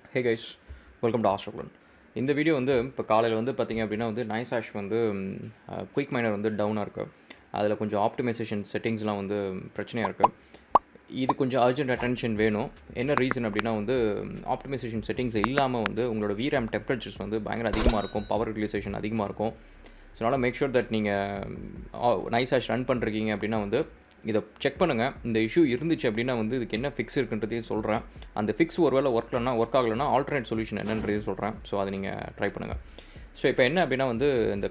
Hey guys, welcome to ஆஸ்ட்ரோக்லன். இந்த video வந்து இப்போ காலையில் வந்து பார்த்திங்க அப்படின்னா வந்து நைசாஷ் வந்து குயிக் மைனர் வந்து டவுனாக இருக்குது. அதில் கொஞ்சம் ஆப்டிமைசேஷன் செட்டிங்ஸ்லாம் வந்து பிரச்சனையாக இருக்குது. இது கொஞ்சம் அர்ஜென்ட் அட்டென்ஷன் வேணும். என்ன ரீசன் அப்படின்னா வந்து ஆப்டிமைசேஷன் செட்டிங்ஸ் இல்லாமல் வந்து உங்களோட VRAM டெம்பரேச்சர்ஸ் வந்து பயங்கர அதிகமாக இருக்கும், பவர் யூட்டிலைசேஷன் அதிகமாக இருக்கும். ஸோ அதனால் மேக் ஷூர் தட் நீங்கள் நைசாஷ் ரன் பண்ணுறீங்க அப்படின்னா வந்து இதை செக் பண்ணுங்கள். இந்த இஷ்யூ இருந்துச்சு அப்படின்னா வந்து இதுக்கு என்ன ஃபிக்ஸ் இருக்குன்றதையும் சொல்கிறேன். அந்த ஃபிக்ஸ் ஒருவேளை ஒர்க் ஆகலைன்னா ஆல்டர்னேட் சொல்யூஷன் என்னன்றதையும் சொல்கிறேன். ஸோ அதை நீங்கள் ட்ரை பண்ணுங்கள். ஸோ இப்போ என்ன அப்படின்னா வந்து இந்த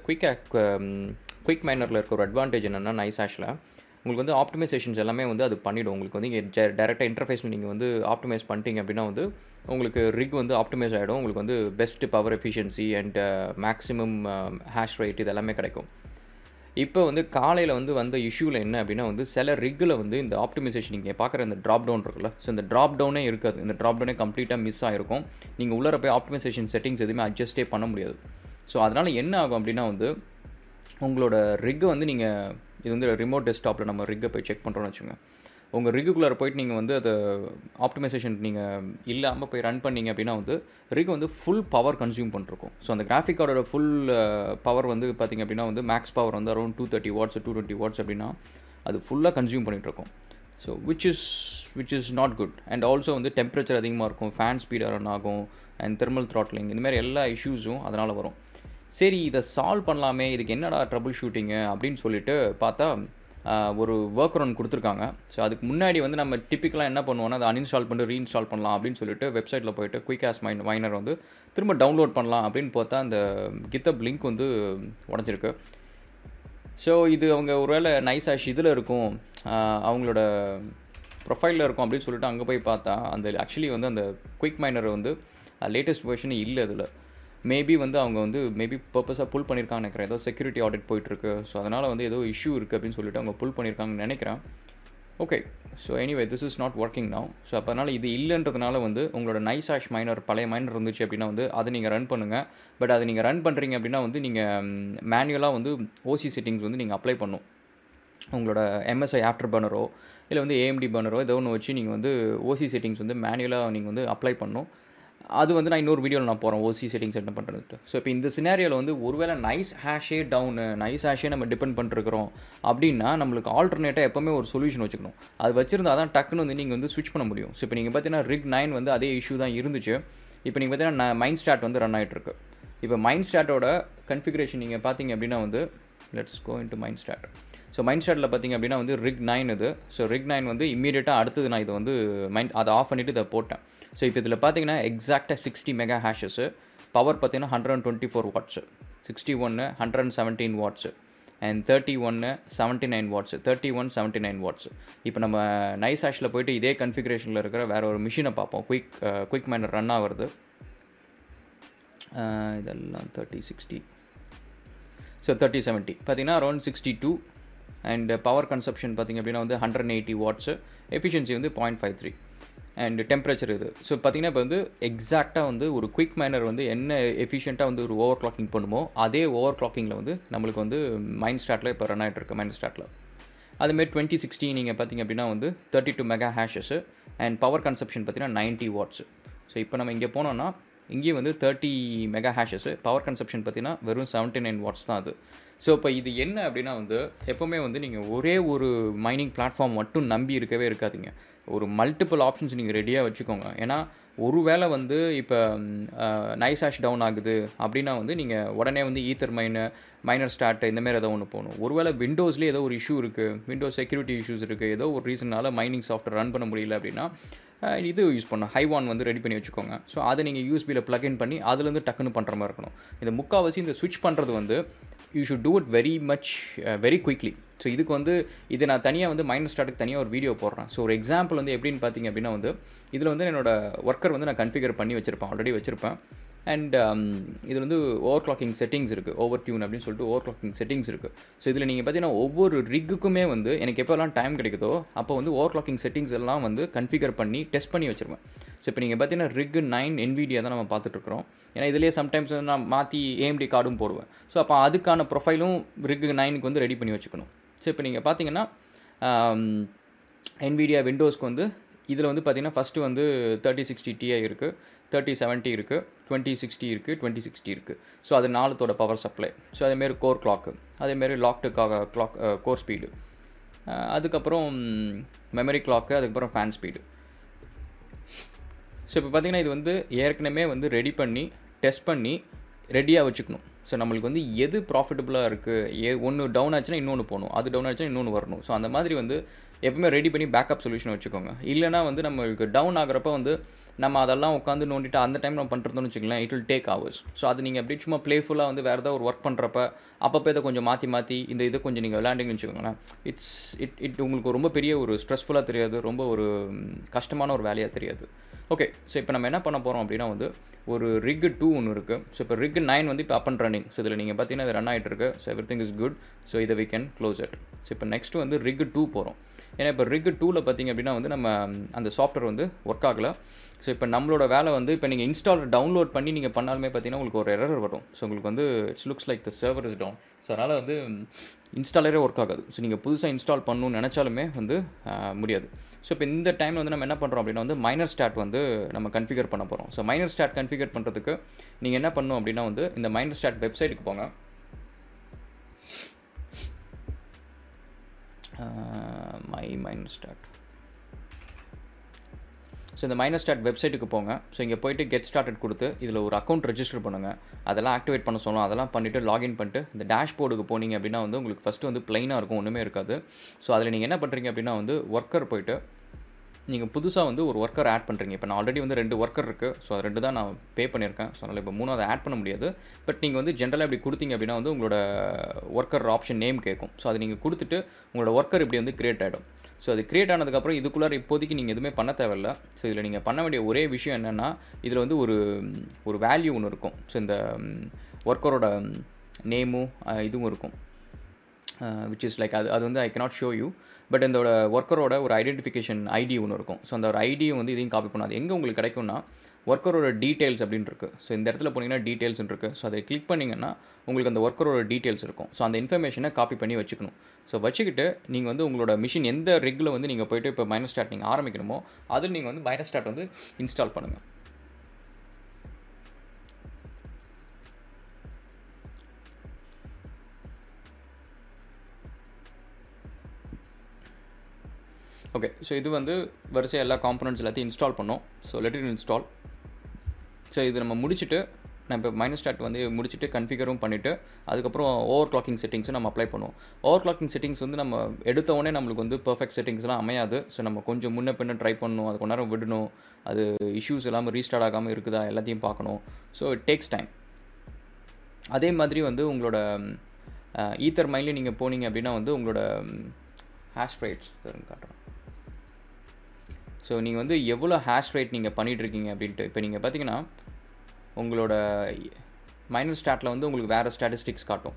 குயிக் மைனரில் இருக்க ஒரு அட்வான்டேஜ் என்னென்னா நைசாஷில் உங்களுக்கு வந்து ஆப்டிமைசேஷன்ஸ் எல்லாமே வந்து அது பண்ணிவிடும். உங்களுக்கு வந்து இங்கே டேரெக்டாக இன்டர்ஃபேஸில் நீங்கள் வந்து ஆப்டிமைஸ் பண்ணிட்டீங்க அப்படின்னா வந்து உங்களுக்கு ரிக் வந்து ஆப்டிமைஸ் ஆகிடும். உங்களுக்கு வந்து best power efficiency and maximum hash rate இது எல்லாமே கிடைக்கும். இப்போ வந்து காலையில் வந்த இஷ்யூவில் என்ன அப்படின்னா வந்து சில ரிக்கில் வந்து இந்த ஆப்டிமைசேஷன் நீங்கள் பார்க்குற இந்த ட்ராப் டவுன் இருக்குல்ல, ஸோ இந்த ட்ராப் டவுனே இருக்காது. இந்த ட்ராப் டவுனே கம்ப்ளீட்டாக மிஸ் ஆகிருக்கும். நீங்கள் உள்ளே போய் ஆப்டிமைசேஷன் செட்டிங்ஸ் எதுவுமே அட்ஜஸ்ட்டே பண்ண முடியாது. ஸோ அதனால் என்ன ஆகும் அப்படின்னா வந்து உங்களோட ரிக்கை வந்து நீங்கள் இது வந்து ரிமோட் டெஸ்க்டாப்பில் நம்ம ரிக்கை போய் செக் பண்ணுறோன்னு வச்சுக்கோங்க. உங்கள் ரிக்குக்குள்ளே போய்ட்டு நீங்கள் வந்து அதை ஆப்டிமைசேஷன் நீங்கள் இல்லாமல் போய் ரன் பண்ணிங்க அப்படின்னா வந்து ரிக் வந்து ஃபுல் பவர் கன்சியூம் பண்ணிருக்கும். ஸோ அந்த கிராஃபிக் கார்டோட ஃபுல் பவர் வந்து பார்த்திங்க அப்படின்னா வந்து மேக்ஸ் பவர் வந்து அரௌண்ட் 230 வாட்ஸ் 220 வாட்ஸ் அப்படின்னா அது ஃபுல்லாக கன்சியூம் பண்ணிகிட்ருக்கும். So which is not good. And also வந்து டெம்பரேச்சர் அதிகமாக இருக்கும், ஃபேன் ஸ்பீடாக ரன் ஆகும், அண்ட் தெர்மல் த்ராட்லிங் இந்தமாதிரி எல்லா இஷ்யூஸும் அதனால் வரும். சரி, இதை சால்வ் பண்ணலாமே, இதுக்கு என்னடா ட்ரபிள் ஷூட்டிங்கு அப்படின்னு சொல்லிட்டு பார்த்தா ஒரு ஒர்க் அரவுண்ட் கொடுத்துருக்காங்க. ஸோ அதுக்கு முன்னாடி வந்து நம்ம டிப்பிக்கலாக என்ன பண்ணுவோம்னா அதை அன்இன்ஸ்டால் பண்ணிட்டு ரீஇன்ஸ்டால் பண்ணலாம் அப்படின்னு சொல்லிட்டு வெப்சைட்டில் போய்ட்டு குயிக்காஸ் மைனர் வந்து திரும்ப டவுன்லோட் பண்ணலாம் அப்படின்னு பார்த்தா அந்த கித்தப் லிங்க் வந்து உடஞ்சிருக்கு. ஸோ இது அவங்க ஒருவேளை நைசாஷ் இதில் இருக்கும், அவங்களோட ப்ரொஃபைலில் இருக்கும் அப்படின்னு சொல்லிட்டு அங்கே போய் பார்த்தா அந்த ஆக்சுவலி வந்து அந்த குயிக் மைனர் வந்து லேட்டஸ்ட் வெர்ஷனே இல்லை. அதில் மேபி வந்து அவங்க வந்து பர்பஸாக புல் பண்ணியிருக்காங்கன்னு நினைக்கிறேன். ஏதோ செக்யூரிட்டி ஆடிட் போயிட்டுருக்கு. ஸோ அதனால் வந்து ஏதோ இஷ்யூ இருக்குது அப்படின்னு சொல்லிட்டு அவங்க புல் பண்ணியிருக்காங்கன்னு நினைக்கிறேன். Okay, so anyway this is not working now. So அப்போ அதனால் இது இல்லைன்றதுனால வந்து உங்களோட நைசாஷ் மைனர் பழைய மைனர் இருந்துச்சு அப்படின்னா வந்து அதை நீங்கள் ரன் பண்ணுங்கள். பட் அதை நீங்கள் ரன் பண்ணுறீங்க அப்படின்னா வந்து நீங்கள் மேனுவலாக வந்து ஓசி செட்டிங்ஸ் வந்து நீங்கள் அப்ளை பண்ணும். உங்களோட MSI ஆஃப்டர் பர்னரோ இல்லை வந்து AMD பர்னரோ ஏதோ ஒன்று வச்சு நீங்கள் வந்து ஓசி செட்டிங்ஸ் வந்து மேனுவலாக நீங்கள் வந்து அப்ளை பண்ணணும். அது வந்து நான் இன்னொரு வீடியோவில் நான் போகிறேன் ஓசி செட்டிங்ஸ் என்ன பண்ணுறது. ஸோ இப்போ இந்த சினாரியோவில் வந்து ஒருவேளை நைஸ் ஹேஷே டவுனு, நைஸ் ஹேஷே நம்ம டிபெண்ட் பண்ணிருக்கிறோம் அப்படின்னா நம்மளுக்கு ஆல்டர்னேட்டாக எப்போவுமே ஒரு சொல்யூஷன் வச்சுக்கணும். அது வச்சிருந்தா தான் டக்குன்னு வந்து நீங்கள் வந்து ஸ்விட்ச் பண்ண முடியும். ஸோ இப்போ நீங்கள் பார்த்தீங்கன்னா ரிக் 9 வந்து அதே இஷ்யூ தான் இருந்துச்சு. இப்போ நீங்கள் பார்த்தீங்கன்னா மைண்ட் ஸ்டாட் வந்து ரன் ஆகிட்டுருக்கு. இப்போ மைண்ட் ஸ்டாட்டோட கன்ஃபிகரேஷன் நீங்கள் பார்த்தீங்க அப்படின்னா வந்து let's go into Minerstat. So மைண்ட் ஸ்டாட்டில் பார்த்திங்க அப்படின்னா வந்து ரிக் 9 இது. ஸோ ரிக் 9 வந்து இம்மீடியட்டாக அடுத்தது நான் இதை வந்து அதை ஆஃப் பண்ணிவிட்டு இதை போட்டேன். ஸோ இப்போ இதில் பார்த்தீங்கன்னா எக்ஸாக்டாக 60 மெகா ஹேஷஸ்ஸு, பவர் பார்த்தீங்கன்னா 124 watts, 61 117 watts, and 31 79 watts, 31 79 watts. இப்போ நம்ம நைசாஷில் போய்ட்டு இதே கன்ஃபிகரேஷனில் இருக்கிற வேறு ஒரு மிஷினை பார்ப்போம். குயிக் மைனர் ரன் ஆகிறது. இதெல்லாம் 3060. ஸோ 3070 பார்த்தீங்கன்னா அரௌண்ட் 62 அண்ட் பவர் கன்சப்ஷன் பார்த்திங்க அப்படின்னா வந்து 180 வாட்ஸு, எஃபிஷியன்சி வந்து 0.53 அண்ட் டெம்பரேச்சர் இது. ஸோ பார்த்திங்கன்னா இப்போ வந்து எக்ஸாக்டாக வந்து ஒரு குயிக் மைனர் வந்து என்ன எஃபிஷியண்ட்டாக வந்து ஒரு ஓவர் கிளாக்கிங் பண்ணுமோ அதே ஓவர் கிளாக்கிங்கில் வந்து நம்மளுக்கு வந்து மைண்ட் ஸ்டாட்டில் இப்போ ரன் ஆகிட்டு இருக்கு. மைண்ட் ஸ்டாட்டில் அதுமாரி 2060 நீங்கள் பார்த்திங்க அப்படின்னா வந்து 32 mega hashes and power consumption பார்த்திங்கன்னா 90 வாட்ஸு. ஸோ இப்போ நம்ம இங்கே போனோன்னா இங்கேயும் வந்து 30 மெகா ஹேஷஸ்ஸு, பவர் கன்சப்ஷன் பார்த்திங்கன்னா வெறும் 79 வாட்ஸ் தான் அது. ஸோ இப்போ இது என்ன அப்படின்னா வந்து எப்போவுமே வந்து நீங்கள் ஒரே ஒரு மைனிங் பிளாட்ஃபார்ம் மட்டும் நம்பி இருக்கவே இருக்காதிங்க. ஒரு மல்டிபிள் ஆப்ஷன்ஸ் நீங்கள் ரெடியாக வச்சுக்கோங்க. ஏன்னா ஒரு வேளை வந்து இப்போ நைசாஷ் டவுன் ஆகுது அப்படின்னா வந்து நீங்கள் உடனே வந்து ஈத்தர் மைனர் ஸ்டார்ட் இந்தமாரி ஏதோ ஒன்று போகணும். ஒருவேளை விண்டோஸ்லேயே ஏதோ ஒரு இஷ்யூ இருக்குது, விண்டோஸ் செக்யூரிட்டி இஷ்யூஸ் இருக்குது, ஏதோ ஒரு ரீசனால் மைனிங் சாஃப்ட்வேர் ரன் பண்ண முடியல அப்படின்னா இது யூஸ் பண்ணணும். ஹைவான் வந்து ரெடி பண்ணி வச்சுக்கோங்க. ஸோ அதை நீங்கள் யூஎஸ்பியில் ப்ளக்இன் பண்ணி அதுலேருந்து டக்குன்னு பண்ணுற மாதிரி இருக்கணும். இந்த முக்கால்வாசி இந்த ஸ்விட்ச் பண்ணுறது வந்து you should do it very quickly. So இதுக்கு வந்து இது நான் தனியாக வந்து மைனர் ஸ்டார்ட்டுக்கு தனியாக ஒரு வீடியோ போடுறேன். ஸோ ஒரு எக்ஸாம்பிள் வந்து எப்படின்னு பார்த்தீங்க அப்படின்னா வந்து இதில் வந்து என்னோடய ஒர்க்கர் வந்து நான் கன்ஃபிகர் பண்ணி வச்சுருப்பேன், ஆல்ரெடி வச்சுருப்பேன். அண்ட் இதில் வந்து ஓவர் கிளாக்கிங் செட்டிங்ஸ் இருக்குது, ஓவர் டியூன் அப்படின்னு சொல்லிட்டு ஓவர் கிளாக்கிங் செட்டிங்ஸ் இருக்குது. ஸோ இதில் நீங்கள் பார்த்தீங்கன்னா ஒவ்வொரு ரிக்குக்குமே வந்து எனக்கு எப்போல்லாம் டைம் கிடைக்குதோ அப்போ வந்து ஓவர் கிளாக்கிங் செட்டிங்ஸ் எல்லாம் வந்து கன்ஃபிகர் பண்ணி டெஸ்ட் பண்ணி வச்சுருவேன். ஸோ இப்போ நீங்கள் பார்த்தீங்கன்னா ரிக் 9 NVIDIA தான் நம்ம பார்த்துட்ருக்குறோம். ஏன்னா இதிலேயே சம்டைம்ஸ் நான் மாற்றி AMD கார்டும் போடுவேன். ஸோ அப்போ அதுக்கான ப்ரொஃபைலும் ரிக் 9க்கு வந்து ரெடி பண்ணி வச்சுக்கணும். ஸோ இப்போ நீங்கள் பார்த்தீங்கன்னா NVIDIA விண்டோஸ்க்கு வந்து இதில் வந்து பார்த்திங்கன்னா ஃபஸ்ட்டு வந்து 3060 Ti இருக்குது. 3070 இருக்குது, 2060 இருக்குது, 2060 இருக்குது. ஸோ அது 4 பவர் சப்ளை. ஸோ அதேமாரி கோர் கிளாக்கு, அதேமாரி லாக்டுக்காக கிளாக் கோர் ஸ்பீடு, அதுக்கப்புறம் மெமரி கிளாக்கு, அதுக்கப்புறம் ஃபேன் ஸ்பீடு. ஸோ இப்போ பார்த்திங்கன்னா இது வந்து ஏற்கனவே வந்து ரெடி பண்ணி டெஸ்ட் பண்ணி ரெடியாக வச்சுக்கணும். ஸோ நம்மளுக்கு வந்து எது ப்ராஃபிட்டபுளாக இருக்குது, ஒன்று டவுன் ஆச்சுன்னா இன்னொன்று போகணும், அது டவுன் ஆச்சுன்னா இன்னொன்று வரணும். ஸோ அந்த மாதிரி வந்து எப்பவுமே ரெடி பண்ணி பேக்கப் சொல்யூஷன் வச்சுக்கோங்க. இல்லைனா வந்து நம்மளுக்கு டவுன் ஆகிறப்ப வந்து நம்ம அதெல்லாம் உட்காந்து நோண்டிட்டு அந்த டைம் நம்ம பண்ணுறதுன்னு வச்சுக்கலாம், it will take hours. So அது நீங்கள் அப்படியே சும்மா ப்ளேஃபுல்லாக வந்து வேறு ஏதாவது ஒரு ஒர்க் பண்ணுறப்ப அப்பப்போ இதை கொஞ்சம் மாற்றி இந்த இதை கொஞ்சம் நீங்கள் விளையாண்டிங்கன்னு வச்சுக்கோங்களேன், இட் உங்களுக்கு ரொம்ப பெரிய ஒரு ஸ்ட்ரெஸ்ஃபுல்லாக தெரியாது, ரொம்ப ஒரு கஷ்டமான ஒரு வேலையாக தெரியாது. ஓகே, ஸோ இப்போ நம்ம என்ன பண்ண போகிறோம் அப்படின்னா வந்து ஒரு ரிக் 2 ஒன்று இருக்குது. ஸோ இப்போ ரிக் 9 வந்து இப்போ அப் அண்ட் ரன்னிங். ஸோ இதில் நீங்கள் பார்த்தீங்கன்னா இது ரன் ஆகிட்டு இருக்கு. So everything is good. So இதை we can close it. So இப்போ நெக்ஸ்ட்டு வந்து ரிக் 2 போகிறோம். ஏன்னா இப்போ ரிக் 2ல் பார்த்திங்க அப்படின்னா வந்து நம்ம அந்த சாஃப்ட்வேர் வந்து ஒர்க் ஆகலை. ஸோ இப்போ நம்மளோட வேலை வந்து இப்போ நீங்கள் இன்ஸ்டாலர் டவுன்லோட் பண்ணி நீங்கள் பண்ணாலுமே பார்த்தீங்கன்னா உங்களுக்கு ஒரு எரர் வரும். ஸோ உங்களுக்கு வந்து it's looks like the server is down. So அதனால் வந்து இன்ஸ்டாலரே ஒர்க் ஆகாது. ஸோ நீங்கள் புதுசாக இன்ஸ்டால் பண்ணணும்னு நினச்சாலுமே வந்து முடியாது. ஸோ இப்போ இந்த டைமில் வந்து நம்ம என்ன பண்ணுறோம் அப்படின்னா வந்து மைனர் ஸ்டாட் வந்து நம்ம கன்ஃபிகர் பண்ண போகிறோம். ஸோ மைனர் ஸ்டாட் கன்ஃபிகர் பண்ணுறதுக்கு நீங்கள் என்ன பண்ணணும் அப்படின்னா வந்து இந்த மைனர் ஸ்டாட் வெப்சைட்டுக்கு போங்க. Minerstat. ஸோ இந்த மைனர் ஸ்டாட் வெப்சைட்டுக்கு போங்க. ஸோ இங்கே போய்ட்டு கெட் ஸ்டார்டட் கொடுத்து இதில் ஒரு அக்கௌண்ட் ரெஜிஸ்டர் பண்ணுங்கள். அதெல்லாம் ஆக்டிவேட் பண்ண சொல்லலாம். அதெல்லாம் பண்ணிவிட்டு லாகின் பண்ணிட்டு இந்த டேஷ்போர்டுக்கு போனீங்க அப்படின்னா வந்து உங்களுக்கு ஃபஸ்ட்டு வந்து ப்ளைனாக இருக்கும், ஒன்றுமே இருக்காது. ஸோ அதில் நீங்கள் என்ன பண்ணுறீங்க அப்படின்னா வந்து ஒர்க்கர் போய்ட்டு நீங்கள் புதுசாக வந்து ஒரு ஒர்க்கர் ஆட் பண்ணுறீங்க. இப்போ நான் ஆல்ரெடி வந்து 2 ஒர்க்கர் இருக்குது. ஸோ அது 2 தான் நான் பே பண்ணியிருக்கேன். ஸோ அதனால் இப்போ 3வது ஆட் பண்ண முடியாது. பட் நீங்கள் வந்து ஜென்ரலாக இப்படி கொடுத்தீங்க அப்படின்னா வந்து உங்களோட ஒர்க்கர் ஆப்ஷன் நேம் கேட்கும். ஸோ அது நீங்கள் கொடுத்துட்டு உங்களோட ஒர்க்கர் இப்படி வந்து க்ரியேட் ஆகிடும். ஸோ அது க்ரியேட் ஆனதுக்கப்புறம் இதுக்குள்ளார இப்போதைக்கு நீங்கள் எதுவுமே பண்ண தேவையில்லை. ஸோ இதில் நீங்கள் பண்ண வேண்டிய ஒரே விஷயம் என்னென்னா இதில் வந்து ஒரு வேல்யூ ஒன்று இருக்கும். ஸோ இந்த ஒர்க்கரோட நேமும் இதுவும் இருக்கும், விச் இஸ் லைக் அது வந்து I cannot show you. But இதோட ஒர்க்கரோட ஒரு ஐடென்டிஃபிகேஷன் ஐடி ஒன்று இருக்கும். ஸோ அந்த ஒரு ஐடியும் வந்து இதையும் காப்பி பண்ணாது. எங்கே உங்களுக்கு கிடைக்கும்னா ஒர்க்கரோட டீட்டெயில்ஸ் அப்படின்னு இருக்குது. ஸோ இந்த இடத்துல போனீங்கன்னா டீட்டெயில்ஸ் இருக்குது. ஸோ அதை கிளிக் பண்ணிங்கன்னா உங்களுக்கு அந்த ஒர்க்கரோட டீட்டெயில்ஸ் இருக்கும். ஸோ அந்த இன்ஃபர்மேஷனை காப்பி பண்ணி வச்சுக்கணும். ஸோ வச்சுக்கிட்டு நீங்கள் வந்து உங்களோட மிஷின் எந்த ரிக்கில் வந்து நீங்கள் போய்ட்டு இப்போ மைனர் ஸ்டாட் நீங்கள் ஆரம்பிக்கணுமோ அதில் நீங்கள் வந்து மைனர் ஸ்டாட் வந்து இன்ஸ்டால் பண்ணுங்கள். ஓகே, ஸோ இது வந்து வரிசையாக எல்லா காம்பனண்ட்ஸ் எல்லாத்தையும் இன்ஸ்டால் பண்ணோம். So let it install. So இது நம்ம முடிச்சுட்டு நான் இப்போ மைனர் ஸ்டாட் வந்து முடிச்சுட்டு கன்ஃபிகரும் பண்ணிவிட்டு அதுக்கப்புறம் ஓவர் கிளாக்கிங் செட்டிங்ஸும் நம்ம அப்ளை பண்ணுவோம். ஓவர் கிளாக்கிங் செட்டிங்ஸ் வந்து நம்ம எடுத்தவொடனே நம்மளுக்கு வந்து பர்ஃபெக்ட் செட்டிங்ஸ்லாம் அமையாது. ஸோ நம்ம கொஞ்சம் முன்ன பின்ன ட்ரை பண்ணணும், அது கொஞ்ச நேரம் விடணும், அது இஷ்யூஸ் இல்லாமல் ரீஸ்டார்ட் ஆகாமல் இருக்குதா எல்லாத்தையும் பார்க்கணும். So it takes time. அதே மாதிரி வந்து உங்களோட ஈத்தர் மைன்லேயும் நீங்கள் போனீங்க அப்படின்னா வந்து உங்களோட ஹேஷ் ரேட்ஸ் காட்டுறேன். ஸோ நீங்கள் வந்து எவ்வளோ ஹேஷ் ரேட் நீங்கள் பண்ணிகிட்ருக்கீங்க அப்படின்ட்டு இப்போ நீங்கள் பார்த்தீங்கன்னா உங்களோட மைனர் ஸ்டாட்டில் வந்து உங்களுக்கு வேறு ஸ்டாட்டிஸ்டிக்ஸ் காட்டும்.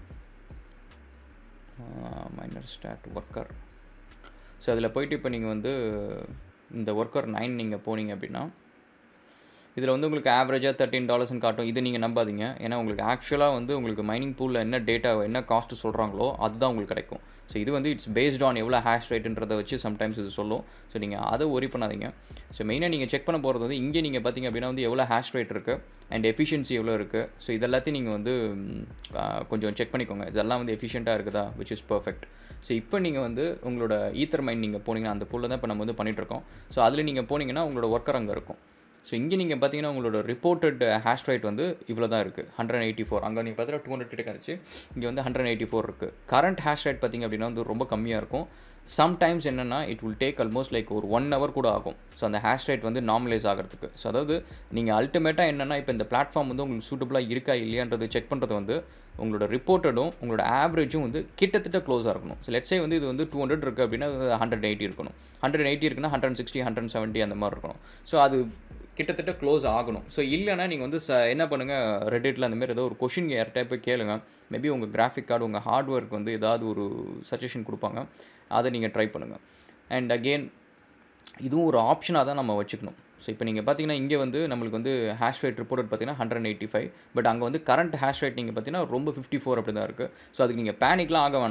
Minor start worker. ஸோ அதில் போய்ட்டு இப்போ நீங்கள் வந்து இந்த ஒர்க்கர் 9 நீங்கள் போனீங்க அப்படின்னா இதில் வந்து உங்களுக்கு ஆவரேஜாக $13 காட்டும். இது நீங்கள் நம்பாதீங்க. ஏன்னா உங்களுக்கு ஆக்சுவலாக வந்து உங்களுக்கு மைனிங் பூலில் என்ன டேட்டா என்ன காஸ்ட்டு சொல்கிறாங்களோ அதுதான் உங்களுக்கு கிடைக்கும். ஸோ இது வந்து இட்ஸ் பேஸ்ட் ஆன் எவ்வளோ ஹேஷ் ரேட்டுன்றதை வச்சு சம்டைம்ஸ் இது சொல்லும். ஸோ நீங்கள் அதை ஒரி பண்ணாதீங்க. ஸோ மெயினாக நீங்கள் செக் பண்ண போகிறது வந்து இங்கே நீங்கள் பார்த்தீங்க அப்படின்னா வந்து எவ்வளோ ஹேஷ் ரேட் இருக்குது அண்ட் எஃபிஷியன்சி எவ்வளோ இருக்குது. ஸோ இதெல்லாத்தையும் நீங்கள் வந்து கொஞ்சம் செக் பண்ணிக்கோங்க. இதெல்லாம் வந்து எஃபிஷியண்ட்டாக இருக்குதா, விச் இஸ் பர்ஃபெக்ட். ஸோ இப்போ நீங்கள் வந்து உங்களோட ஈத்தர் மைன் நீங்கள் போனீங்கன்னா அந்த பூலில் தான் இப்போ நம்ம வந்து பண்ணிகிட்ருக்கோம். ஸோ அதில் நீங்கள் போனீங்கன்னா உங்களோட ஒர்க்கர் அங்கே இருக்கும். ஸோ இங்கே நீங்கள் பார்த்தீங்கன்னா உங்களோட ரிப்போர்ட்டட் ஹேஷ் ரேட் வந்து இவ்வளோ தான் இருக்குது, 184. அங்கே நீங்கள் பார்த்தீங்கன்னா 200 கிட்ட கிடச்சி, இங்கே வந்து 184 இருக்குது. கரண்ட் ஹேஷ் ரேட் பார்த்திங்க அப்படின்னா வந்து ரொம்ப கம்மியாக இருக்கும். சம்டைம்ஸ் என்னென்னா it will take almost like ஒரு 1 hour கூட ஆகும். ஸோ அந்த ஹேஷ் ரேட் வந்து நார்மலைஸ் ஆகிறதுக்கு. ஸோ அதாவது நீங்கள் அல்டிமேட்டாக என்னென்னா இப்போ இந்த பிளாட்ஃபார்ம் வந்து உங்களுக்கு சூட்டபுளாக இருக்கா இல்லையான்றது செக் பண்ணுறது வந்து உங்களோட ரிப்போர்ட்டடும் உங்களோட ஆவரேஜும் வந்து கிட்டத்தட்ட க்ளோஸாக இருக்கணும். ஸோ லெட்ஸே வந்து இது வந்து 200 இருக்குது அப்படின்னா 180 இருக்கணும். 180 இருக்குன்னா 160, 170 அந்த மாதிரி இருக்கணும். ஸோ அது கிட்டத்தட்ட க்ளோஸ் ஆகணும். ஸோ இல்லைனா நீங்கள் வந்து என்ன பண்ணுங்கள், ரெடிட்டில் அந்தமாரி ஏதோ ஒரு கொஷின் யார்கிட்ட போய் கேளுங்க. மேபி உங்கள் கிராஃபிக் கார்டு உங்கள் ஹார்ட்வேருக்கு வந்து ஏதாவது ஒரு சஜஷன் கொடுப்பாங்க, அதை நீங்கள் ட்ரை பண்ணுங்கள். அண்ட் அகெயின் இதுவும் ஒரு ஆப்ஷனாக தான் நம்ம வச்சுக்கணும். ஸோ இப்போ நீங்கள் பார்த்தீங்கன்னா இங்கே வந்து நம்மளுக்கு வந்து ஹேஷ் ரேட் ரிப்போர்ட் பார்த்தீங்கன்னா 185, பட் அங்கே வந்து கரண்ட் ஹேஷ் ரேட் நீங்கள் பார்த்தீங்கன்னா ரொம்ப 54 அப்படி தான் இருக்குது. ஸோ அதுக்கு நீங்கள் பேனிக்லாம் ஆக வேணாம்.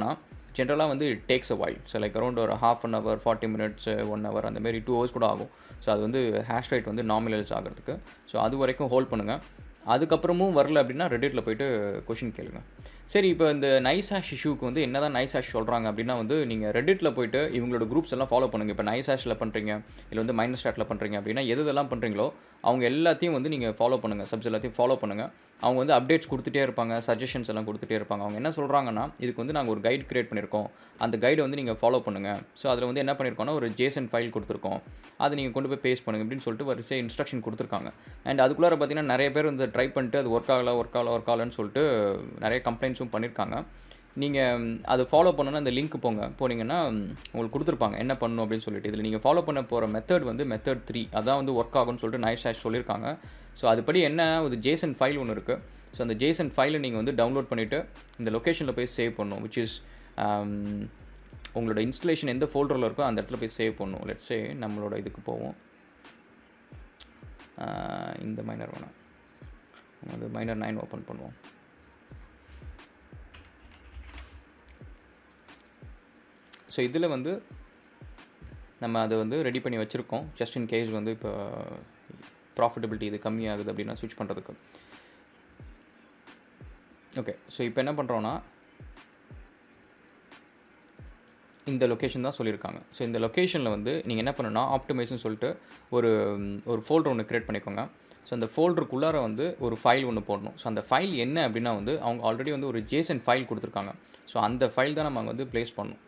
ஜென்ரலாக வந்து it takes a while. So like around ஒரு ½ அன் ஹவர், 40 மினிட்ஸ், 1 ஹவர் அந்த மாதிரி 2 ஹவர்ஸ் கூட ஆகும். ஸோ அது வந்து ஹேஷ் ரேட் வந்து நாமினல்ஸ் ஆகிறதுக்கு. ஸோ அது வரைக்கும் ஹோல்ட் பண்ணுங்கள். அதுக்கப்புறமும் வரல அப்படின்னா ரெடிட்டில் போய்ட்டு கொஷின் கேளுங்க. சரி, இப்போ இந்த நைஸ் ஹேஷ் இஷ்யூக்கு வந்து என்ன தான் நைஸ் ஹேஷ் சொல்கிறாங்க அப்படின்னா வந்து நீங்கள் ரெடிட்டில் போய்ட்டு இவங்களோட குரூப்ஸ் எல்லாம் ஃபாலோ பண்ணுங்கள். இப்போ நைஸ் ஹேஷில் பண்ணுறீங்க, இல்லை வந்து மைனஸ் ஸ்டாட்டில் பண்ணுறீங்க அப்படின்னா எதெல்லாம் பண்ணுறீங்களோ அவங்க எல்லாத்தையும் வந்து நீங்கள் ஃபாலோ பண்ணுங்கள். சப்ஸ் எல்லாத்தையும் ஃபாலோ பண்ணுங்கள். அவங்க வந்து அப்டேட்ஸ் கொடுத்துட்டே இருப்பாங்க, சஜஷன்ஸ் எல்லாம் கொடுத்துட்டே இருப்பாங்க. அவங்க என்ன சொல்கிறாங்கன்னா, இதுக்கு வந்து நாங்கள் ஒரு கைட் கிரியேட் பண்ணியிருக்கோம், அந்த கைடை வந்து நீங்கள் ஃபாலோ பண்ணுங்கள். ஸோ அதில் வந்து என்ன பண்ணியிருக்கோம்னா ஒரு JSON ஃபைல் கொடுத்துருக்கோம், அதை நீங்கள் கொண்டு போய் பேஸ்ட் பண்ணுங்கள் அப்படின்னு சொல்லிட்டு வரிசை இன்ஸ்ட்ரக்ஷன் கொடுத்துருக்காங்க. அண்ட் அதுக்குள்ளார பார்த்தீங்கன்னா நிறைய பேர் வந்து ட்ரை பண்ணிட்டு அது ஒர்க் ஆகலன்னு சொல்லிட்டு நிறைய கம்ப்ளைண்ட்ஸும் பண்ணியிருக்காங்க. நீங்கள் அதை ஃபாலோ பண்ணணுன்னா அந்த லிங்க் போனீங்கன்னா உங்களுக்கு கொடுத்துருப்பாங்க என்ன பண்ணணும் அப்படின்னு சொல்லிட்டு. இதில் நீங்கள் ஃபாலோ பண்ண போகிற மெத்தட் வந்து மெத்தட் 3 அதான் வந்து ஒர்க் ஆகும்னு சொல்லிட்டு நைஸ் ஹேஷ் சொல்லியிருக்காங்க. ஸோ அதுபடி என்ன ஒரு JSON ஃபைல் ஒன்று இருக்குது. ஸோ அந்த JSON ஃபைலை நீங்கள் வந்து டவுன்லோட் பண்ணிவிட்டு இந்த லொக்கேஷனில் போய் சேவ் பண்ணணும். விச் இஸ் உங்களோட இன்ஸ்டலேஷன் எந்த ஃபோல்டரில் இருக்கோ அந்த இடத்துல போய் சேவ் பண்ணணும். லெட்ஸ் சே நம்மளோட இதுக்கு போவோம். இந்த மைனர் வேணாம், வந்து மைனர் 9 ஓப்பன் பண்ணுவோம். ஸோ இதில் வந்து நம்ம அதை வந்து ரெடி பண்ணி வச்சுருக்கோம். ஜஸ்ட் இன் கேஸ் வந்து இப்போ ப்ராஃபிட்டபிலிட்டி இது கம்மியாகுது அப்படின்னா ஸ்விட்ச் பண்ணுறதுக்கு. ஓகே, ஸோ இப்போ என்ன பண்ணுறோன்னா இந்த லொக்கேஷன் தான் சொல்லியிருக்காங்க. ஸோ இந்த லொக்கேஷனில் வந்து நீங்கள் என்ன பண்ணணும்னா ஆப்டிமைஸ்னு சொல்லிட்டு ஒரு ஃபோல்டர் ஒன்று க்ரியேட் பண்ணிக்கோங்க. ஸோ அந்த ஃபோல்டருக்குள்ளார வந்து ஒரு ஃபைல் ஒன்று போடணும். ஸோ அந்த ஃபைல் என்ன அப்படின்னா வந்து அவங்க ஆல்ரெடி வந்து ஒரு JSON ஃபைல் கொடுத்துருக்காங்க. ஸோ அந்த ஃபைல் தான் நம்ம அங்கே வந்து ப்ளேஸ் பண்ணணும்.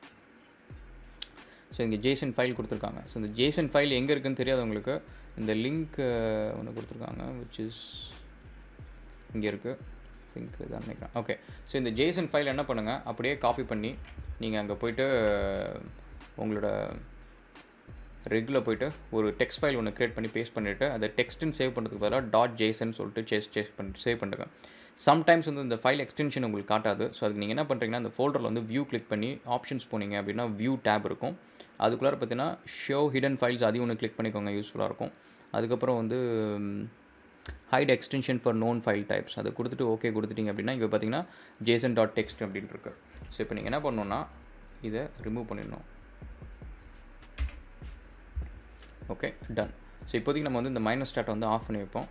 ஸோ இங்கே JSON ஃபைல் கொடுத்துருக்காங்க. ஸோ இந்த JSON ஃபைல் எங்கே இருக்குதுன்னு தெரியாதவங்களுக்கு இந்த லிங்க் ஒன்று கொடுத்துருக்காங்க, விச் இஸ் இங்கே இருக்குது. லிங்க் தான் நினைக்கிறேன். ஓகே, ஸோ இந்த JSON ஃபைல் என்ன பண்ணுங்கள், அப்படியே காப்பி பண்ணி நீங்கள் அங்கே போய்ட்டு உங்களோட ரெகுலர் போய்ட்டு ஒரு டெக்ஸ்ட் ஃபைல் ஒன்று க்ரியேட் பண்ணி பேஸ்ட் பண்ணிவிட்டு அதை டெக்ஸ்ட்டுன்னு சேவ் பண்ணுறதுக்கு பதிலாக .json சொல்லிட்டு சேவ் பண்ணுங்க. சம்டைம்ஸ் வந்து இந்த ஃபைல் எக்ஸ்டென்ஷன் உங்களுக்கு காட்டாது. ஸோ அதுக்கு நீங்கள் என்ன பண்ணுறீங்கன்னா அந்த ஃபோல்டரில் வந்து வியூ கிளிக் பண்ணி ஆப்ஷன்ஸ் போனீங்க அப்படின்னா வியூ டேப் இருக்கும். அதுக்குள்ளார பார்த்தீங்கன்னா ஷோ ஹிடன் ஃபைல்ஸ் அதையும் ஒன்று கிளிக் பண்ணிக்கோங்க, யூஸ்ஃபுல்லாக இருக்கும். அதுக்கப்புறம் வந்து hide extension for known file types அதை கொடுத்துட்டு ஓகே கொடுத்துட்டிங்க அப்படின்னா இப்போ பார்த்தீங்கன்னா JSON.text அப்படின்னு இருக்குது. ஸோ இப்போ நீங்கள் என்ன பண்ணணுன்னா இதை ரிமூவ் பண்ணிடணும். Okay, ton. ஸோ இப்போதைக்கு நம்ம வந்து இந்த மைனஸ் ஸ்டார்ட்டை வந்து ஆஃப் பண்ணி வைப்போம்.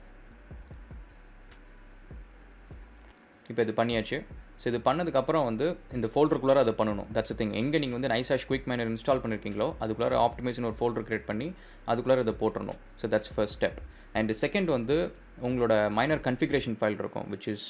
இப்போ இது பண்ணியாச்சு. ஸோ இது பண்ணதுக்கப்புறம் வந்து இந்த ஃபோல்டருக்குள்ளார அதை பண்ணணும். That's thing. எங்கே நீங்கள் வந்து NiceHash QuickMiner install பண்ணியிருக்கீங்களோ அதுக்குள்ளார ஆப்டிமைஸ்னு ஒரு ஃபோல்டர் க்ரியேட் பண்ணி அதுக்குள்ளார இதை போட்டுடணும். So that's first step. And second வந்து உங்களோட மைனர் கன்ஃபிகரேஷன் ஃபைல் இருக்கும், விச் இஸ்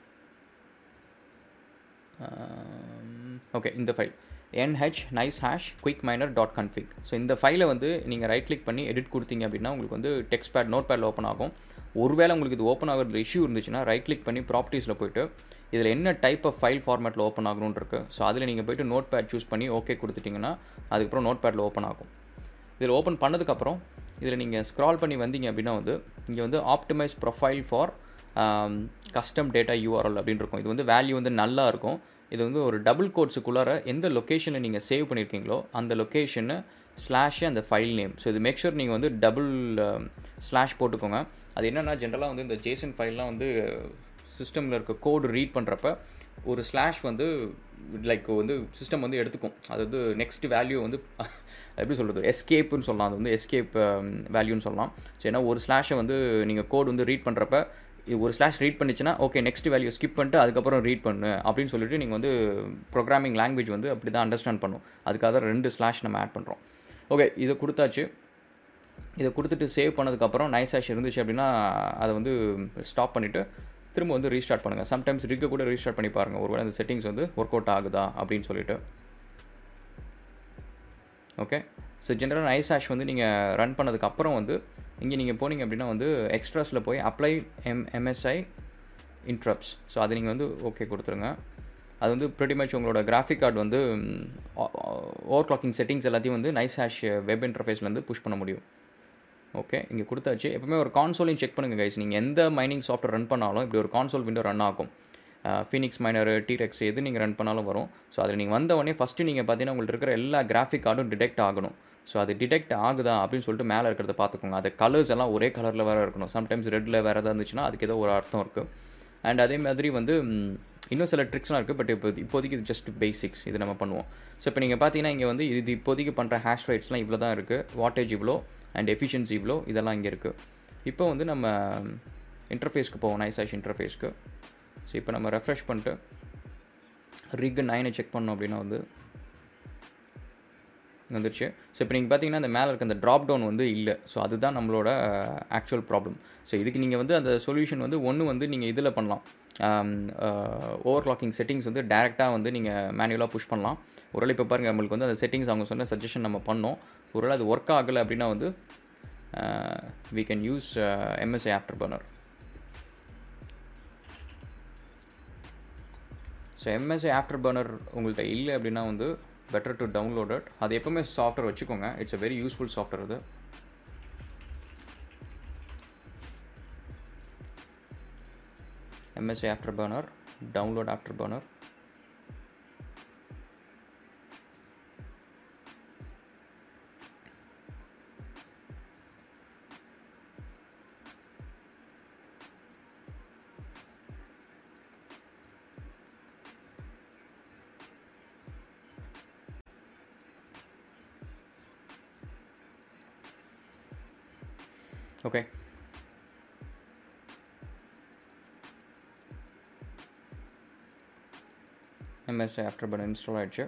ஓகே இந்த ஃபைல் nh-nicehash-quickminer.config. ஸோ இந்த ஃபைலை வந்து நீங்கள் ரைட் கிளிக் பண்ணி எடிட் கொடுத்தீங்க அப்படின்னா உங்களுக்கு வந்து டெக்ஸ்ட் பேட் நோட் பேடில் ஓப்பன் ஆகும். ஒருவேளை உங்களுக்கு இது ஓப்பன் ஆகிறதுல இஷ்யூ இருந்துச்சுன்னா ரைட் கிளிக் பண்ணி ப்ராப்பர்ட்டிஸில் போய்ட்டு இதில் என்ன டைப் ஆஃப் ஃபைல் ஃபார்மேட்டில் ஓப்பன் ஆகணும்னு இருக்குது. ஸோ அதில் நீங்கள் போய்ட்டு நோட் பேட் சூஸ் பண்ணி ஓகே கொடுத்துட்டிங்கன்னா அதுக்கப்புறம் நோட் பேடில் ஓப்பன் ஆகும். இதில் ஓப்பன் பண்ணதுக்கப்புறம் இதில் நீங்கள் ஸ்க்ரால் பண்ணி வந்தீங்க அப்படின்னா வந்து இங்கே வந்து optimise profile for custom data URL அப்படின்னு இருக்கும். இது வந்து வேல்யூ வந்து நல்லா இருக்கும். இது வந்து ஒரு டபுள் கோட்ஸுக்குள்ளார எந்த லொக்கேஷனில் நீங்கள் சேவ் பண்ணியிருக்கீங்களோ அந்த லொக்கேஷனு ஸ்லாஷு அந்த ஃபைல் நேம். ஸோ இது மேக் ஷூர் நீங்கள் வந்து டபுள் ஸ்லாஷ் போட்டுக்கோங்க. அது என்னென்னா ஜென்ரலாக வந்து இந்த JSON ஃபைல்லாம் வந்து சிஸ்டமில் இருக்க கோடு ரீட் பண்ணுறப்ப ஒரு ஸ்லாஷ் வந்து லைக் வந்து சிஸ்டம் வந்து எடுத்துக்கும். அது வந்து நெக்ஸ்ட் வேல்யூ வந்து எப்படி சொல்கிறது, எஸ்கேப்புன்னு சொல்லலாம். அது வந்து எஸ்கேப் வேல்யூன்னு சொல்லலாம். ஸோ ஏன்னா ஒரு ஸ்லாஷை வந்து நீங்கள் கோடு வந்து ரீட் பண்ணுறப்ப ஒரு ஸ்லாஷ் ரீட் பண்ணிச்சுன்னா ஓகே நெக்ஸ்ட் வேல்யூ ஸ்கிப் பண்ணிட்டு அதுக்கப்புறம் ரீட் பண்ணு அப்படின்னு சொல்லிட்டு நீங்கள் வந்து ப்ரோக்ராமிங் லாங்குவேஜ் வந்து அப்படி தான் அண்டர்ஸ்டாண்ட் பண்ணும். அதுக்காக 2 ஸ்லாஷ் நம்ம ஆட் பண்ணுறோம். ஓகே, இதை கொடுத்தாச்சு. இதை கொடுத்துட்டு சேவ் பண்ணதுக்கப்புறம் நைஸ் ஹேஷ் இருந்துச்சு அப்படின்னா அதை வந்து ஸ்டாப் பண்ணிவிட்டு திரும்ப வந்து ரீஸ்டார்ட் பண்ணுங்கள். சம்டைம்ஸ் ரிக்கை கூட ரீஸ்டார்ட் பண்ணி பாருங்கள், ஒருவேளை அந்த செட்டிங்ஸ் வந்து ஒர்க் அவுட் ஆகுதா அப்படின்னு சொல்லிட்டு. ஓகே, ஸோ ஜென்ரலாக நைஸ் ஹேஷ் வந்து நீங்கள் ரன் பண்ணதுக்கப்புறம் வந்து இங்கே நீங்கள் போனீங்க அப்படின்னா வந்து எக்ஸ்ட்ராஸில் போய் அப்ளை MSI இன்ட்ரப்ட்ஸ். ஸோ அதை நீங்கள் வந்து ஓகே கொடுத்துருங்க. அது வந்து ப்ரிட்டி மச் உங்களோட கிராஃபிக் கார்டு வந்து ஓவர் கிளாக்கிங் செட்டிங்ஸ் எல்லாத்தையும் வந்து நைஸ் ஹேஷ் வெப் இன்டர்ஃபேஸ்லேருந்து புஷ் பண்ண முடியும். ஓகே, இங்கே கொடுத்தாச்சு. எப்பவுமே ஒரு கான்சோலையும் செக் பண்ணுங்கள் கைஸ். நீங்கள் எந்த மைனிங் சாஃப்ட்வேர் ரன் பண்ணாலும் இப்படி ஒரு கான்சோல் விண்டோ ரன் ஆகும். ஃபீனிக்ஸ் மைனர், T-Rex எது நீங்கள் ரன் பண்ணாலும் வரும். ஸோ அதில் நீங்கள் வந்த உடனே ஃபஸ்ட்டு நீங்கள் பார்த்தீங்கன்னா உங்களுக்கு இருக்கிற எல்லா கிராஃபிக் கார்டும் டிடெக்ட் ஆகணும். ஸோ அது டிடெக்ட் ஆகுதா அப்படின்னு சொல்லிட்டு மேலே இருக்கிறத பார்த்துக்கோங்க. அது கலர்ஸ் எல்லாம் ஒரே கலரில் வேறு இருக்கணும். சம்டைம்ஸ் ரெட்டில் வேறு எதாவது இருந்துச்சுன்னா அதுக்கு ஏதோ ஒரு அர்த்தம் இருக்குது. அண்ட் அதே மாதிரி வந்து இன்னும் சில ட்ரிக்ஸ்லாம் இருக்குது. பட் இப்போதைக்கு இது ஜஸ்ட் பேசிக்ஸ், இது நம்ம பண்ணுவோம். ஸோ இப்போ நீங்கள் பார்த்தீங்கன்னா இங்கே வந்து இது இப்போதைக்கு பண்ணுற ஹேஷ் ரேட்ஸ்லாம் இவ்வளோ தான் இருக்குது. வாட்டேஜ் இவ்வளோ அண்ட் எஃபிஷியன்சி இவ்வளோ, இதெல்லாம் இங்கே இருக்குது. இப்போ வந்து நம்ம இன்டர்ஃபேஸ்க்கு போவோம், நைசாஷ் இன்டர்ஃபேஸ்க்கு. ஸோ இப்போ நம்ம ரெஃப்ரெஷ் பண்ணிட்டு ரிக் 9 செக் பண்ணோம் அப்படின்னா வந்து வந்துருச்சு. ஸோ இப்போ நீங்கள் பார்த்தீங்கன்னா அந்த மேலே இருக்க அந்த ட்ராப் டவுன் வந்து இல்லை. ஸோ அதுதான் நம்மளோட ஆக்சுவல் ப்ராப்ளம். ஸோ இதுக்கு நீங்கள் வந்து அந்த சொல்யூஷன் வந்து ஒன்று வந்து நீங்கள் இதில் பண்ணலாம், ஓவர் கிளாக்கிங் செட்டிங்ஸ் வந்து டேரெக்டாக வந்து நீங்கள் மேனுவலாக புஷ் பண்ணலாம். ஒருவேளை இப்போ பாருங்கள் நம்மளுக்கு வந்து அந்த செட்டிங்ஸ் அவங்க சொன்ன சஜஷன் நம்ம பண்ணோம். ஒருவேளை அது ஒர்க் ஆகலை அப்படின்னா வந்து we can use MSI Afterburner. So MSI Afterburner உங்கள்கிட்ட இல்லை அப்படின்னா வந்து better to download it. அது எப்பவுமே சாஃப்ட்வேர் வச்சுக்கோங்க. It's a very useful software அது. MSI Afterburner, download Afterburner. Okay, MSI Afterburner install ஆகிடுச்சு.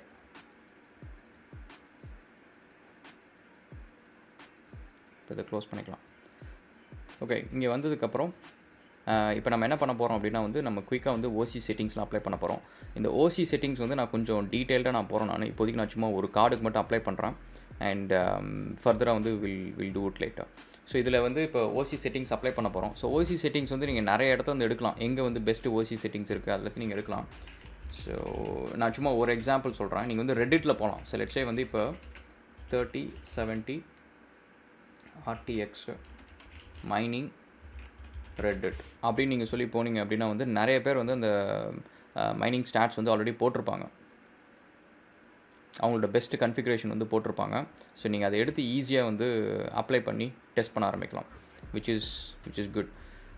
இப்போ இதை க்ளோஸ் பண்ணிக்கலாம். ஓகே, இங்கே வந்ததுக்கப்புறம் இப்போ நம்ம என்ன பண்ண போகிறோம் அப்படின்னா வந்து நம்ம குயிக்காக வந்து ஓசி செட்டிங்ஸ்லாம் அப்ளை பண்ண போகிறோம். இந்த ஓசி செட்டிங்ஸ் வந்து நான் கொஞ்சம் டீட்டெயில்டாக நான் போகிறேன். நான் இப்போதைக்கு நான் சும்மா ஒரு கார்டுக்கு மட்டும் அப்ளை பண்ணுறேன். அண்ட் ஃபர்தராக வந்து will do it later. So இதில் வந்து இப்போ ஓசி செட்டிங்ஸ் அப்ளை பண்ண போகிறோம். ஸோ ஓசி செட்டிங்ஸ் வந்து நீங்கள் நிறைய இடத்த வந்து எடுக்கலாம். எங்கே வந்து பெஸ்ட்டு ஓசி செட்டிங்ஸ் இருக்குது அதில் நீங்கள் எடுக்கலாம். ஸோ நான் சும்மா ஒரு எக்ஸாம்பிள் சொல்கிறேன். நீங்கள் வந்து ரெடிட்டில் போகலாம். ஸோ லெட்ஸ் சே வந்து இப்போ 3070 RTX மைனிங் ரெடிட் அப்படின்னு நீங்கள் சொல்லி போனீங்க அப்படின்னா வந்து நிறைய பேர் வந்து அந்த மைனிங் ஸ்டாட்ஸ் வந்து ஆல்ரெடி போட்டிருப்பாங்க. அவங்களோட பெஸ்ட் கன்ஃபிகரேஷன் வந்து போட்டிருப்பாங்க. ஸோ நீங்கள் அதை எடுத்து ஈஸியாக வந்து அப்ளை பண்ணி டெஸ்ட் பண்ண ஆரம்பிக்கலாம், which is good.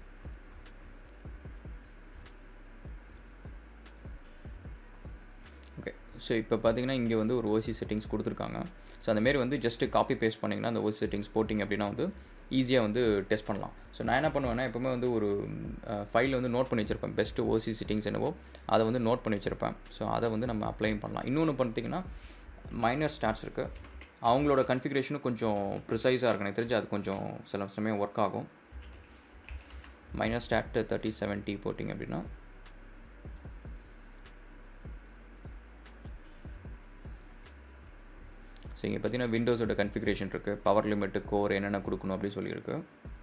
Okay, so இப்போ பார்த்தீங்கன்னா இங்கே வந்து ஒரு ஓசி செட்டிங்ஸ் கொடுத்துருக்காங்க. ஸோ அந்தமாரி வந்து ஜஸ்ட்டு காப்பி பேஸ்ட் பண்ணிங்கன்னா அந்த ஓசி செட்டிங்ஸ் போட்டிங்க அப்படின்னா வந்து ஈஸியாக வந்து டெஸ்ட் பண்ணலாம். ஸோ நான் என்ன பண்ணுவேன்னா எப்போவுமே வந்து ஒரு ஃபைலில் வந்து நோட் பண்ணி வச்சுருப்பேன், பெஸ்ட்டு ஓசி செட்டிங்ஸ் என்னவோ அதை வந்து நோட் பண்ணி வச்சுருப்பேன். ஸோ அதை வந்து நம்ம அப்ளையும் பண்ணலாம். இன்னொன்று பார்த்திங்கன்னா மைனர் ஸ்டாட்ஸ் இருக்குது, அவங்களோட கன்ஃபிகரேஷனும் கொஞ்சம் ப்ரிசைஸாக இருக்கு. எனக்கு தெரிஞ்சு அது கொஞ்சம் சில சமயம் ஒர்க் ஆகும். மைனர் ஸ்டாட் 3070 போட்டிங்க அப்படின்னா ஸோ இங்கே பார்த்தீங்கன்னா விண்டோஸோட கன்ஃபிகரேஷன் இருக்குது, பவர் லிமிட்டு, கோர் என்னென்ன கொடுக்கணும் அப்படின்னு சொல்லியிருக்கு.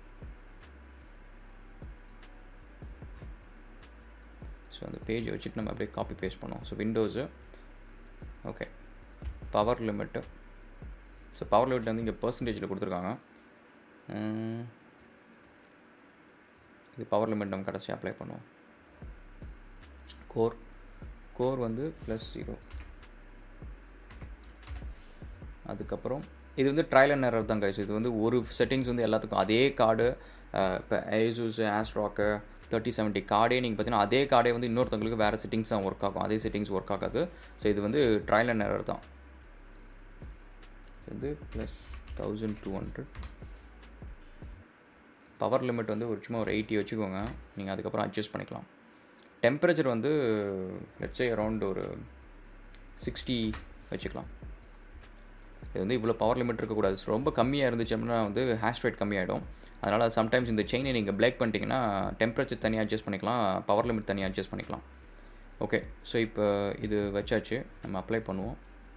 ஸோ அந்த பேஜை வச்சுட்டு நம்ம அப்படியே காப்பி பேஸ்ட் பண்ணோம். So Windows, okay, power limit. So power limit வந்து இங்கே பர்சன்டேஜில் கொடுத்துருக்காங்க. இது பவர் லிமிட் நம்ம கடைசி அப்ளை பண்ணுவோம். கோர் வந்து +0. அதுக்கப்புறம் இது வந்து ட்ரையல் அண்ட் எரர் தான் கைஸ். இது வந்து ஒரு செட்டிங்ஸ் வந்து எல்லாத்துக்கும் அதே கார்டு, இப்போ ASUS ASRock 3070 கார்டே நீங்கள் பார்த்தீங்கன்னா அதே கார்டே வந்து இன்னொருத்தவங்களுக்கு வேறு செட்டிங்ஸ் தான் ஒர்க் ஆகும், அதே செட்டிங்ஸ் ஒர்க் ஆகாது. ஸோ இது வந்து ட்ரையல் அண்ட் எரர் தான். இது +1200. பவர் லிமிட் வந்து ஒரு சும்மா ஒரு 80 வச்சுக்கோங்க, நீங்கள் அதுக்கப்புறம் அட்ஜஸ்ட் பண்ணிக்கலாம். டெம்பரேச்சர் வந்து லெட்ஸ் சே அரௌண்ட் ஒரு 60 வச்சுக்கலாம். இது வந்து இவ்வளோ பவர் லிமிட் இருக்கக்கூடாது. ரொம்ப கம்மியாக இருந்துச்சு அப்படின்னா வந்து ஹேஷ் ரேட் கம்மியாகிடும். அதனால் சம்டைம்ஸ் இந்த செயினை நீங்கள் பிரேக் பண்ணிட்டீங்கன்னா டெம்பரேச்சர் தனியாக அட்ஜஸ்ட் பண்ணிக்கலாம், பவர் லிமிட் தனியாக அட்ஜஸ்ட் பண்ணிக்கலாம். ஓகே, ஸோ இப்போ இது வச்சாச்சு, நம்ம அப்ளை பண்ணுவோம்.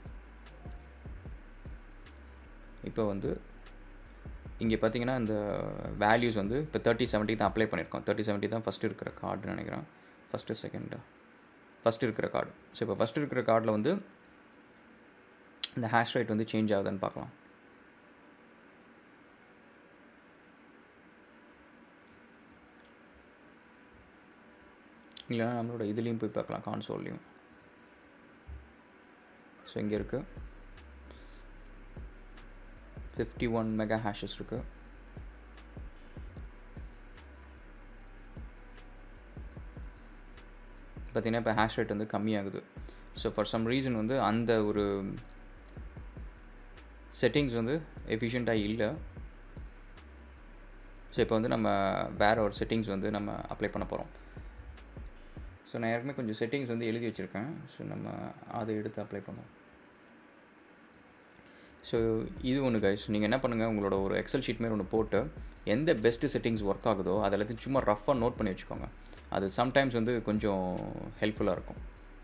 இப்போ வந்து இங்கே பார்த்தீங்கன்னா இந்த வேல்யூஸ் வந்து இப்போ 3070 தான் அப்ளை பண்ணியிருக்கோம். 3070 தான் ஃபஸ்ட்டு இருக்கிற கார்டுன்னு நினைக்கிறேன். ஃபஸ்ட்டு இருக்கிற கார்டு. ஸோ இப்போ ஃபஸ்ட்டு இருக்கிற கார்டில் வந்து இந்த ஹேஷ் ரேட் வந்து சேஞ்ச் ஆகுதுன்னு பார்க்கலாம். இல்லைனா நம்மளோட இதுலேயும் போய் பார்க்கலாம், கான்சோல்லையும். ஸோ இங்கே இருக்குது 51 மெகா ஹேஷஸ் இருக்குது. பார்த்திங்கன்னா இப்போ ஹேஷ் ரேட் வந்து கம்மியாகுது. ஸோ ஃபார் சம் ரீசன் வந்து அந்த ஒரு செட்டிங்ஸ் வந்து எஃபிஷியண்ட்டாக இல்லை. ஸோ இப்போ வந்து நம்ம வேறு ஒரு செட்டிங்ஸ் வந்து நம்ம அப்ளை பண்ண போகிறோம். ஸோ நான் ஏற்கனவே கொஞ்சம் செட்டிங்ஸ் வந்து எழுதி வச்சுருக்கேன். ஸோ நம்ம அதை எடுத்து அப்ளை பண்ணுவோம். ஸோ இது ஒன்று கைஸ், நீங்கள் என்ன பண்ணுங்கள், உங்களோட ஒரு எக்ஸல் ஷீட் மாதிரி ஒன்று போட்டு எந்த பெஸ்ட்டு செட்டிங்ஸ் ஒர்க் ஆகுதோ அதை எல்லாத்தையும் சும்மா ரஃபாக நோட் பண்ணி வச்சுக்கோங்க. அது சம்டைம்ஸ் வந்து கொஞ்சம் ஹெல்ப்ஃபுல்லாக இருக்கும்.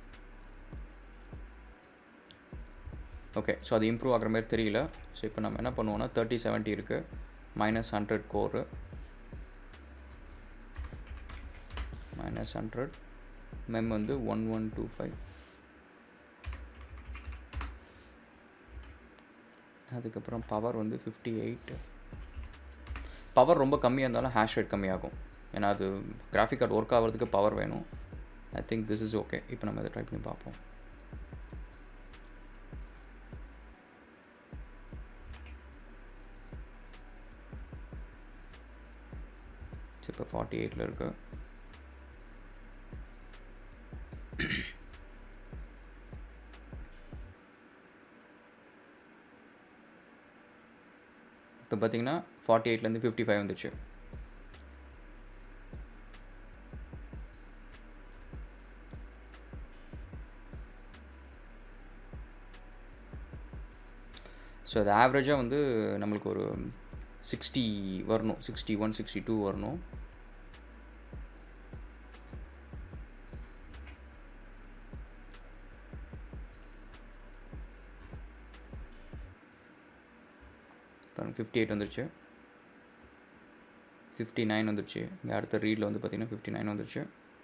ஓகே, ஸோ அது இம்ப்ரூவ் ஆகிற மாதிரி தெரியல. ஸோ இப்போ நம்ம என்ன பண்ணுவோம்னா 3070 இருக்குது, -100 கோரு, -100 மெம் வந்து 1125. அதுக்கப்புறம் பவர் வந்து 58. பவர் ரொம்ப கம்மியாக இருந்தாலும் ஹேஷ் ரேட் கம்மியாகும். ஏன்னா அது கிராஃபிக் கார்டு ஒர்க் ஆகிறதுக்கு பவர் வேணும். I think this is okay. இப்போ நம்ம இதை ட்ரை பண்ணி பார்ப்போம். இப்போ 48 இருக்குது. இப்போ பார்த்தீங்கன்னா 48லேருந்து 55 வந்துச்சு. ஸோ அது ஆவரேஜாக வந்து நம்மளுக்கு ஒரு 60 வரணும், 61 62 வரணும். இப்போ 58 வந்துருச்சு, 59 வந்துருச்சு. இங்கே அடுத்த ரீடில் வந்து பார்த்திங்கன்னா 59 வந்துருச்சு.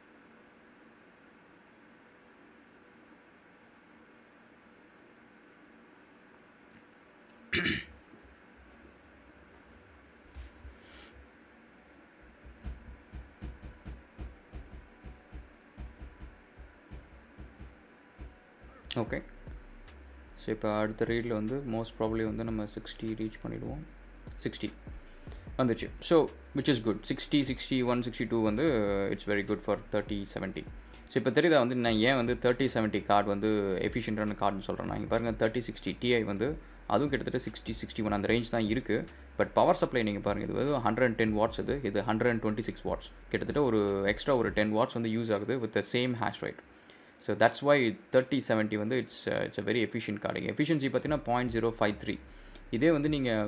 ஓகே, ஸோ இப்போ அடுத்த ரீடில் வந்து மோஸ்ட் ப்ராபப்ளி வந்து நம்ம 60 ரீச் பண்ணிவிடுவோம். 60 வந்துச்சு. So which is good. 60 61 62 வந்து it's very good for 3070. So இப்போ தெரியுதா வந்து நான் ஏன் வந்து 3070 கார்டு வந்து எஃபிஷியன்ட்டான கார்டுன்னு சொல்கிறேன். இங்கே பாருங்கள் 3060 Ti வந்து அதுவும் கிட்டத்தட்ட 60 61 அந்த ரேஞ்ச் தான் இருக்குது. பட் பவர் சப்ளை நீங்கள் பாருங்கள், இது வந்து 110 வாட்ஸ், இது 126 வாட்ஸ். கிட்டத்தட்ட ஒரு எக்ஸ்ட்ரா ஒரு 10 வாட்ஸ் வந்து யூஸ் ஆகுது with the same hash rate. So that's why 3070 வந்து it's a very efficient card. Efficiency பார்த்தீங்கன்னா 0.053. இதே வந்து நீங்கள்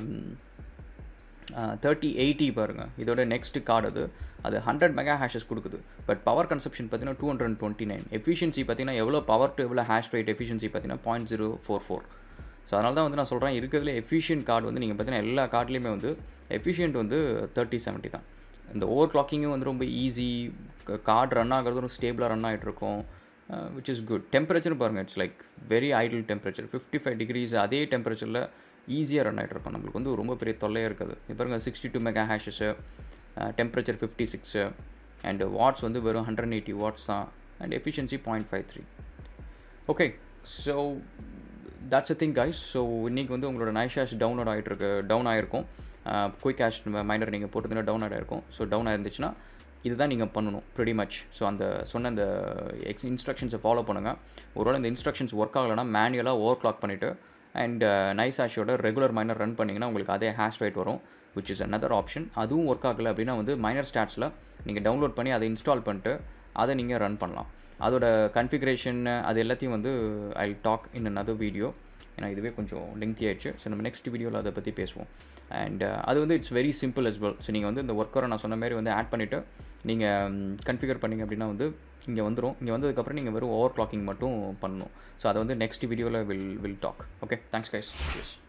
3080 பாருங்கள், இதோட நெக்ஸ்ட் கார்டு அது 100 மெகா ஹேஷஸ் கொடுக்குது. பட் பவர் கன்சப்ஷன் பார்த்தீங்கன்னா 229. எஃபிஷியன்சி பார்த்தீங்கன்னா எவ்வளோ பவர் டு எவ்வளோ ஹேஷ் ரேட் எஃபிஷியன்சி பார்த்தீங்கன்னா 0.044. ஸோ அதனால தான் வந்து நான் சொல்கிறேன், இருக்கிறதுல எஃபிஷியன்ட் கார்டு வந்து நீங்கள் பார்த்தீங்கன்னா எல்லா கார்ட்லேயுமே வந்து எஃபிஷியன்ட் வந்து 3070 தான். இந்த ஓவர் கிளாக்கிங்கும் வந்து ரொம்ப ஈஸி, கார்டு ரன் ஆகிறதும் ஸ்டேபிளாக ரன் ஆகிட்டு இருக்கும். Which is good. டெம்பரேச்சர் பாருங்கள், it's like very ideal temperature. 55 degrees அதே டெம்பரேச்சரில் ஈஸியாக ரன் ஆகிட்டு இருக்கும். நம்மளுக்கு வந்து ரொம்ப பெரிய தொல்லையாக இருக்காது. இப்போ பாருங்கள் 62 mega hashes, temperature 56 and watts வந்து வெறும் 180 வாட்ஸ் தான். And efficiency 0.53. Okay, so that's a thing guys. So இன்றைக்கி வந்து உங்களோட நைஷாஷ் டவுன் ஆகிருக்கும். குயிக் ஹேஷ் மைனர் நீங்கள் போட்டதுன்னா டவுன் ஆகிருக்கும். ஸோ டவுன் ஆகிருந்துச்சுன்னா இதுதான் நீங்கள் பண்ணணும் ப்ரிட்டி மச். ஸோ அந்த சொன்ன அந்த இன்ஸ்ட்ரக்ஷன்ஸை ஃபாலோ பண்ணுங்கள். ஒருவேளை இந்த இன்ஸ்ட்ரக்ஷன்ஸ் ஒர்க் ஆகலைன்னா மேனுவலாக ஓவர் கிளாக் பண்ணிவிட்டு அண்ட் நைஷாஷோட ரெகுலர் மைனர் ரன் பண்ணிங்கன்னா உங்களுக்கு அதே ஹேஷ் ரேட் வரும், விச் இஸ் another ஆப்ஷன். அதுவும் ஒர்க் ஆகலை அப்படின்னா வந்து மைனர் ஸ்டாட்ஸில் நீங்கள் டவுன்லோட் பண்ணி அதை இன்ஸ்டால் பண்ணிட்டு அதை நீங்கள் ரன் பண்ணலாம். அதோட கன்ஃபிகரேஷன் அது எல்லாத்தையும் வந்து I talk in another video. ஏன்னா இதுவே கொஞ்சம் லெங்க்தி ஆயிடுச்சு. ஸோ நம்ம நெக்ஸ்ட் வீடியோவில் அதை பற்றி பேசுவோம். அண்ட் அது வந்து it's very simple as well. ஸோ நீங்கள் வந்து இந்த ஒர்க்கரை நான் சொன்ன மாதிரி வந்து ஆட் பண்ணிவிட்டு நீங்கள் கன்ஃபிகர் பண்ணிங்க அப்படின்னா வந்து இங்கே வந்துடும். இங்கே வந்ததுக்கப்புறம் நீங்கள் வெறும் ஓவர் கிளாக்கிங் மட்டும் பண்ணணும். ஸோ அதை வந்து நெக்ஸ்ட் வீடியோவில் will talk. Okay, thanks guys.